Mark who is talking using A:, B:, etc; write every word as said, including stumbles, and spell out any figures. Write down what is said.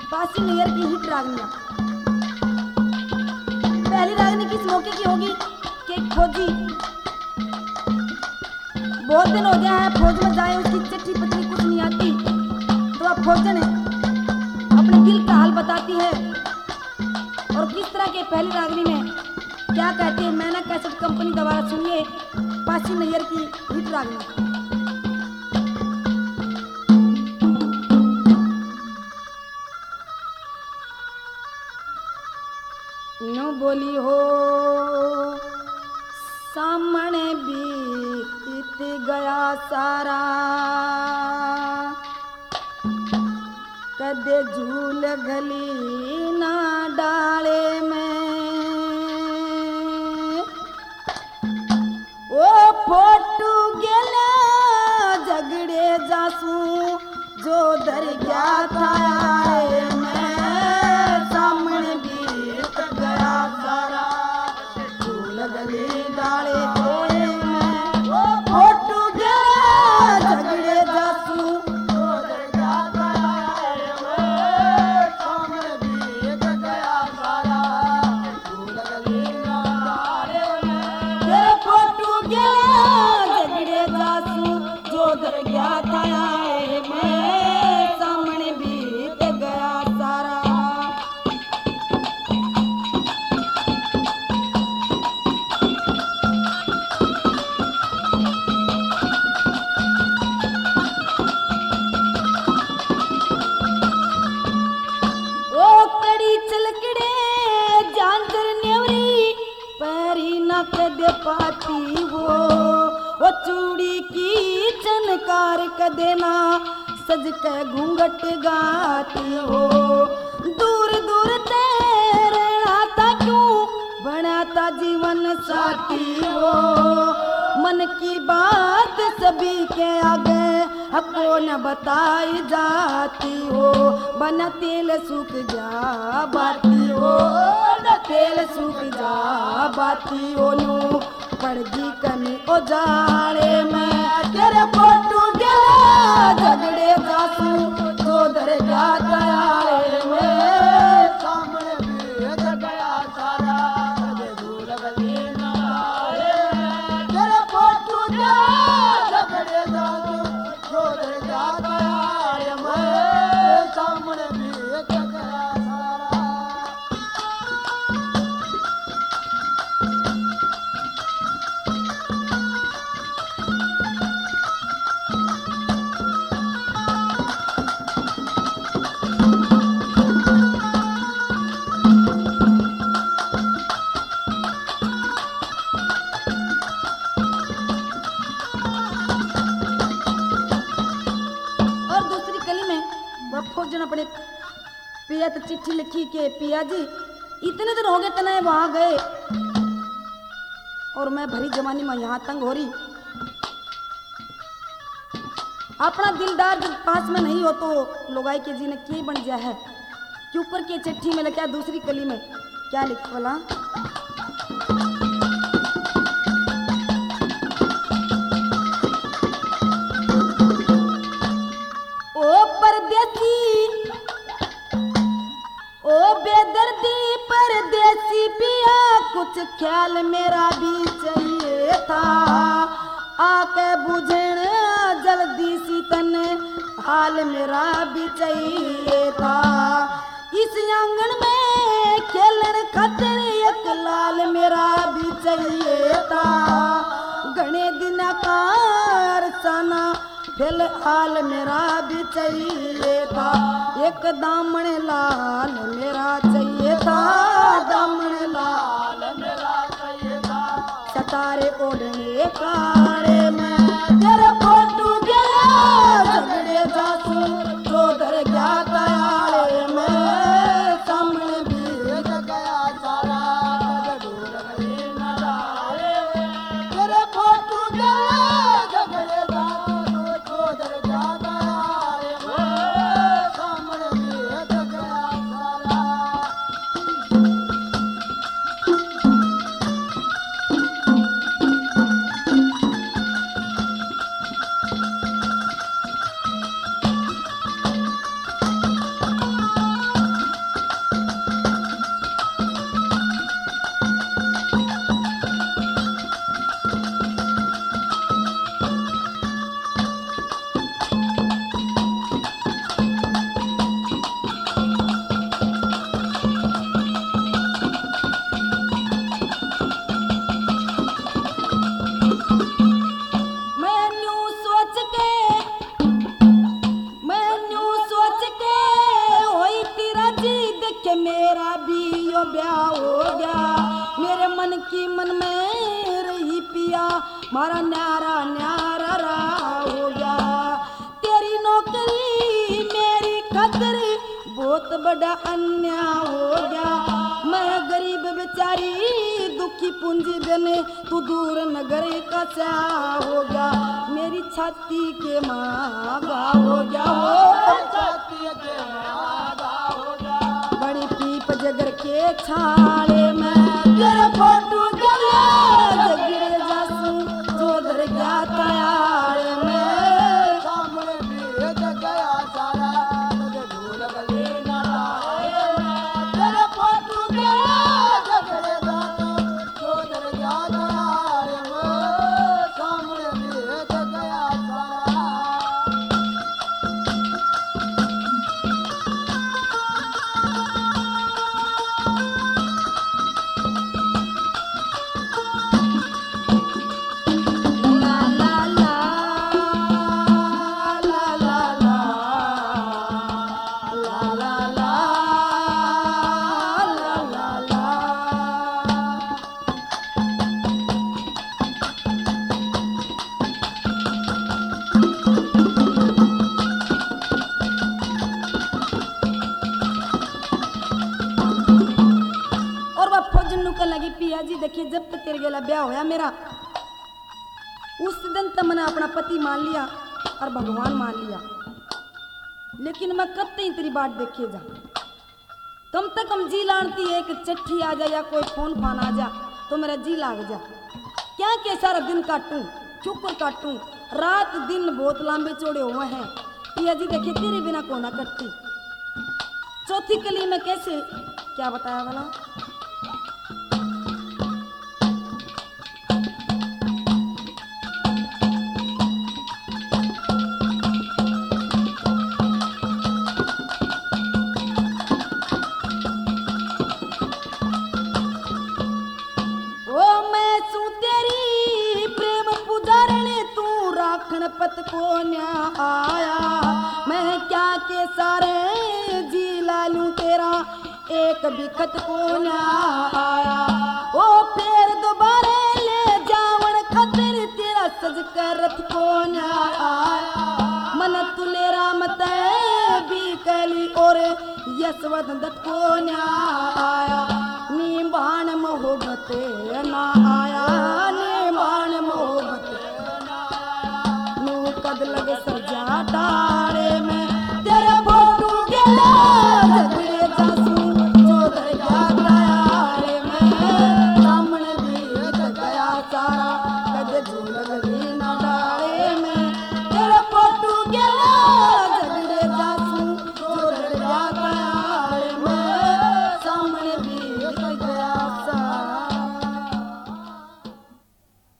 A: पासी नैयर की हिट रागनियां। पहली रागनी किस मौके की होगी कि एक फौजी बहुत दिन हो गया है फौज में जाए, उसकी चिट्ठी पत्री कुछ नहीं आती, तो अब फौजन अपने दिल का हाल बताती है और किस तरह के पहली रागनी में क्या कहती है। मैंने कैसेट कंपनी दोबारा सुनिए पासी नैयर की हिट रागनी। नो बोली हो सामने बीत गया सारा, कदे झूल गली ना डाले में, ओ फोटू गेला झगड़े जासू जो दर गया था मैं, सामने बीत गया सारा झूल गली डाले में, ओ फोटू गेला झगड़े जासू जो दर गया था मैं, सामने बीत गया सारा झूल गली डाले में, तेरे फोटू गेला झगड़े जासू जो दर गया था मैं, सामने बीत गया सारा। ओ कड़ी चलकड़े जानकर नेवरी पैरी न कदे पाती हो, ओ चूड़ी की चनकार कदे ना सज के घूंघट गाती हो, दूर दूर तेरे आता क्यों बनाता जीवन साथी हो, मन की बात सभी के आगे हको न बताई जाती हो, बना तेल सूख जा बाती हो, न तेल सूख जा बाती हो, नू पड़गी कमी ओ जाड़े में, तेरे फोटू गेला झगड़े जासू तो दर गया तयारे में, सामने बीत गया सारा झूल गली ना डाले में, तेरे फोटू गेला झगड़े जासू तो दर गया तयारे में, सामने बीत गया सारा। और दूसरी कली में वह फौजन अपने पिया तो चिट्ठी लिखी के पिया जी इतने दिन हो गए तने वहां गए और मैं भरी जवानी में यहाँ तंग हो रही, अपना दिलदार जब पास में नहीं हो तो लोगाई के जी ने क्या बन गया है कि ऊपर के चिट्ठी में लिखा दूसरी कली में क्या लिखा बोला, ओ परदेसी ओ बेदर्दी परदेसी पिया कुछ ख्याल मेरा भी चाहिए था, आके बुझण जल्दी सी तन हाल मेरा भी चाहिए था, इस आंगन में खेलन खातिर एक लाल मेरा भी चाहिए था, घने दिन का अरसाना फिलहाल मेरा भी चाहिए था, एक दामन लाल मेरा चाहिए था, दामन लाल मेरा चाहिए था, सतारे ओढ़ने काले में, तेरे फोटू गेला झगड़े जासू तो दर गया तयारे में, सामने बीत गया सारा झूल गली ना डाले में, तेरे फोटू गेला झगड़े जासू तो दर गया तयारे में, सामने बीत गया सारा। यो ब्याह हो गया। मेरे मन की मन में रही पिया मारा न्यारा न्यारा रा हो गया। तेरी नौकरी मेरी खतर बहुत बड़ा अन्याय हो गया। मैं गरीब बेचारी दुखी पूंजी देने तू दूर नगर का चा हो गया। मेरी छाती के मांगा हो गया हो
B: छाती के मांगा हो गया।
A: बड़ी पीप जगर के छाले में तेरे फोटो जला जगिर जासू जोधर गया तयार में
B: सामने भेज गया सारा मुझे ढूंढ गली ना आए। तेरे फोटो जला जगिर जासू जोधर गया तयार में सामने भेज गया सारा।
A: लगी पिया जी देखिए जब तक तेरे गेला ब्याह होया मेरा उस दिन तक मैंने अपना पति मान लिया और भगवान मान लिया। लेकिन मैं कब तक तेरी बात देखे जा कम तक हम जी लानती है कि चिट्ठी आ जा या कोई फोन फान आ जा तो मेरा जी लाग जा। क्या के सारा दिन काटूं चुकर काटूं रात दिन बहुत लंबे चौड़े हुए हैं। पिया जी देखिए तेरे बिना को ना कटती। चौथी कली में कैसे क्या बताया वाला पत को न्या आया। मैं क्या के सारे जी लालू तेरा एक बिखत को न्या आया। ओ फिर दोबारा ले जावन खतर तेरा सज कर रथ को न्या आया। मन तुले राम तय भी कली और यशवंत दत्त को न्या आया। निबाण मोहब्बत ना आया निबाण मोहब्बत कद लगे